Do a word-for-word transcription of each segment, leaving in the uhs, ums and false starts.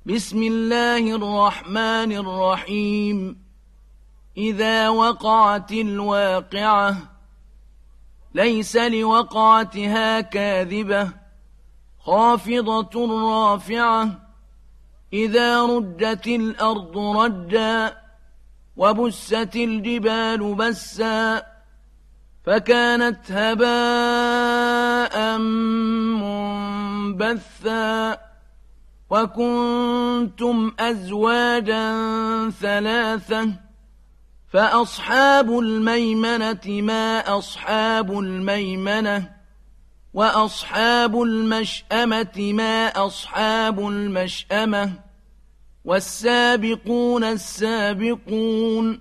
بسم الله الرحمن الرحيم إذا وقعت الواقعة ليس لوقعتها كاذبة خافضة رافعة إذا رجت الأرض رجا وبست الجبال بسا فكانت هباء منبثا وكنتم أزواجا ثلاثة فأصحاب الميمنة ما أصحاب الميمنة وأصحاب المشأمة ما أصحاب المشأمة والسابقون السابقون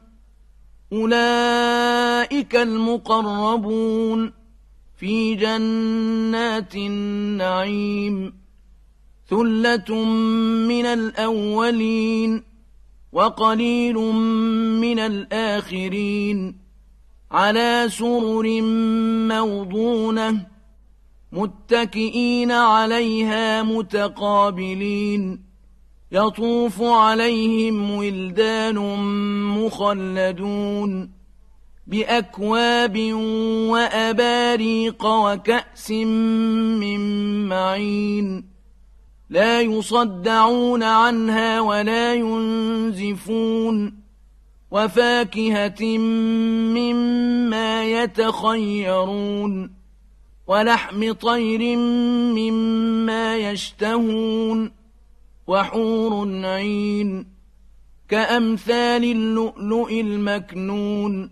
أولئك المقربون في جنات النعيم ثلة من الأولين وقليل من الآخرين على سرر موضونة متكئين عليها متقابلين يطوف عليهم ولدان مخلدون بأكواب وأباريق وكأس من معين لا يصدعون عنها ولا ينزفون وفاكهة مما يتخيرون ولحم طير مما يشتهون وحور عين كأمثال اللؤلؤ المكنون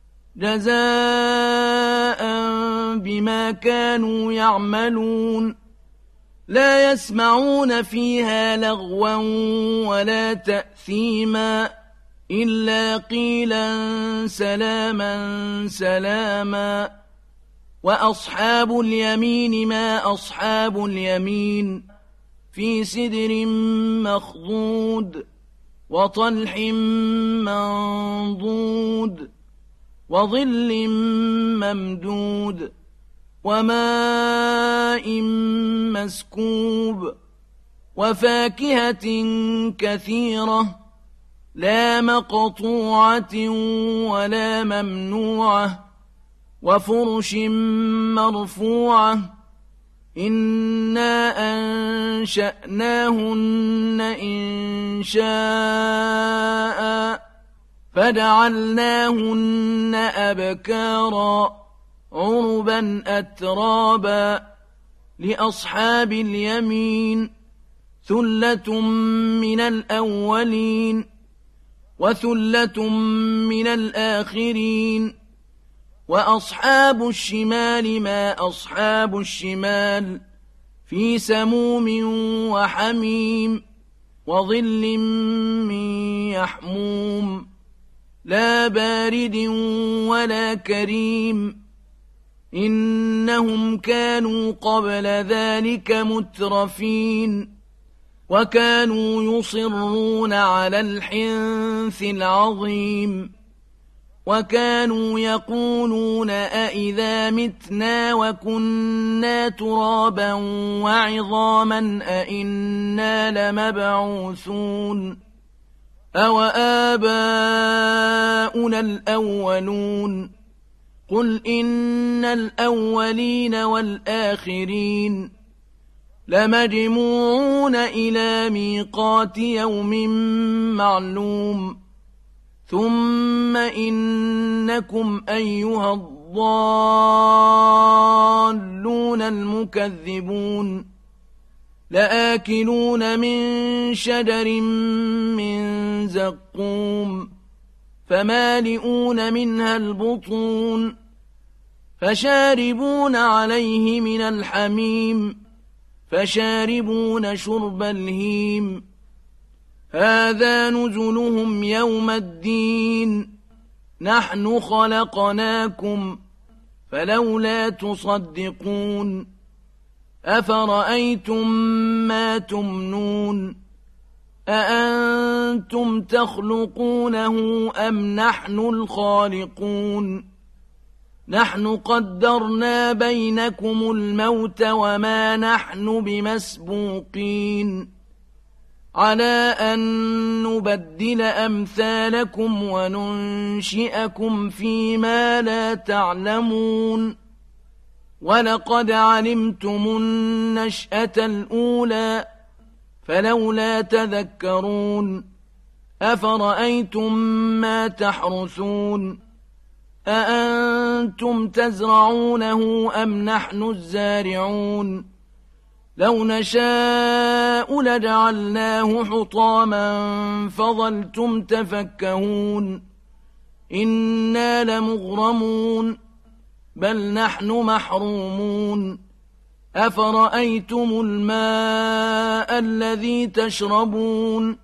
جزاء بما كانوا يعملون لا يسمعون فيها لغوا ولا تأثيما إلا قيلا سلاما سلاما وأصحاب اليمين ما أصحاب اليمين في سدر مخضود وطلح منضود وظل ممدود وماء مسكوب وفاكهة كثيرة لا مقطوعة ولا ممنوعة وفرش مرفوعة إنا أنشأناهن إن شاء فجعلناهن أبكارا عربا أترابا لأصحاب اليمين ثلة من الأولين وثلة من الآخرين وأصحاب الشمال ما أصحاب الشمال في سموم وحميم وظل من يحموم لا بارد ولا كريم إنهم كانوا قبل ذلك مترفين وكانوا يصرون على الحنث العظيم وكانوا يقولون أئذا متنا وكنا ترابا وعظاما أئنا لمبعوثون أو آباؤنا الأولون قل إن الأولين والآخرين لمجموعون إلى ميقات يوم معلوم ثم إنكم أيها الضالون المكذبون لآكلون من شجر من زقوم فمالئون منها البطون فشاربون عليه من الحميم فشاربون شرب الهيم هذا نزلهم يوم الدين نحن خلقناكم فلولا تصدقون أفرأيتم ما تمنون أأنتم تخلقونه أم نحن الخالقون نحن قدرنا بينكم الموت وما نحن بمسبوقين على أن نبدل أمثالكم وننشئكم فيما لا تعلمون ولقد علمتم النشأة الأولى فلولا تذكرون أفرأيتم ما تحرثون أأنتم تزرعونه أم نحن الزارعون لو نشاء لجعلناه حطاما فظلتم تفكهون إنا لمغرمون بل نحن محرومون أفرأيتم الماء الذي تشربون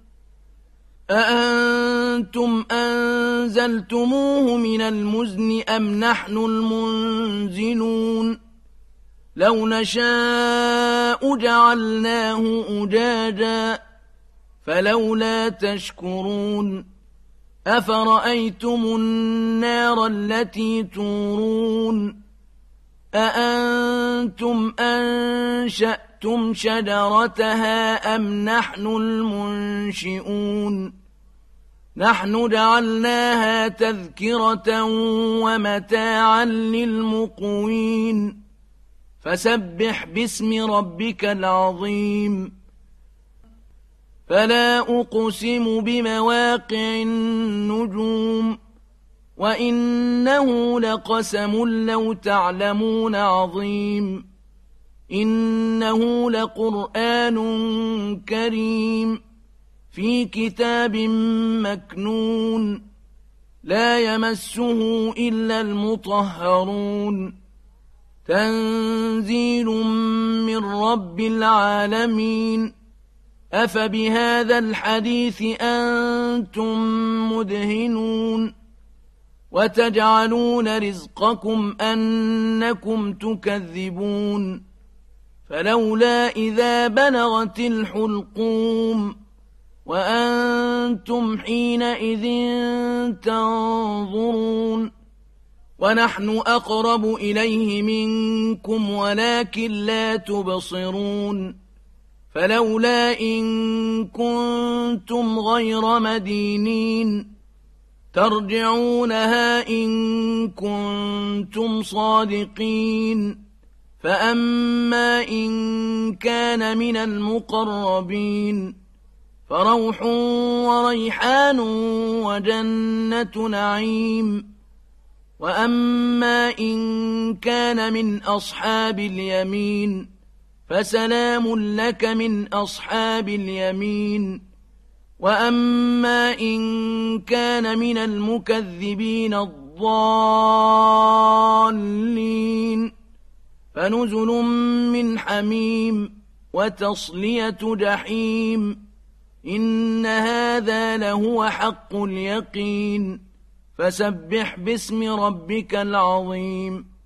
أأنتم أنزلتموه من المزن أم نحن المنزلون لو نشاء جعلناه أجاجا فلولا تشكرون أفرأيتم النار التي تورون أأنتم أنشأتم شجرتها أم نحن المنشئون نحن جعلناها تذكرة ومتاعا للمقوين فسبح باسم ربك العظيم فلا أقسم بمواقع النجوم وإنه لقسم لو تعلمون عظيم إنه لقرآن كريم في كتاب مكنون لا يمسه إلا المطهرون تنزيل من رب العالمين أفبهذا الحديث أنتم مدهنون وتجعلون رزقكم أنكم تكذبون فلولا إذا بلغت الحلقوم وأنتم حينئذ تنظرون ونحن أقرب إليه منكم ولكن لا تبصرون فلولا إن كنتم غير مدينين ترجعونها إن كنتم صادقين فأما إن كان من المقربين فروح وريحان وجنة نعيم وأما إن كان من أصحاب اليمين فسلام لك من أصحاب اليمين وأما إن كان من المكذبين الضالين فنزل من حميم وتصلية جحيم إن هذا لهو حق اليقين فسبح باسم ربك العظيم